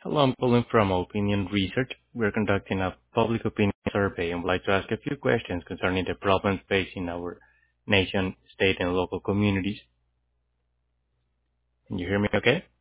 Hello, I'm calling from Opinion Research. We're conducting a public opinion survey and would like to ask a few questions concerning the problems facing our nation, state, and local communities. Can you hear me okay?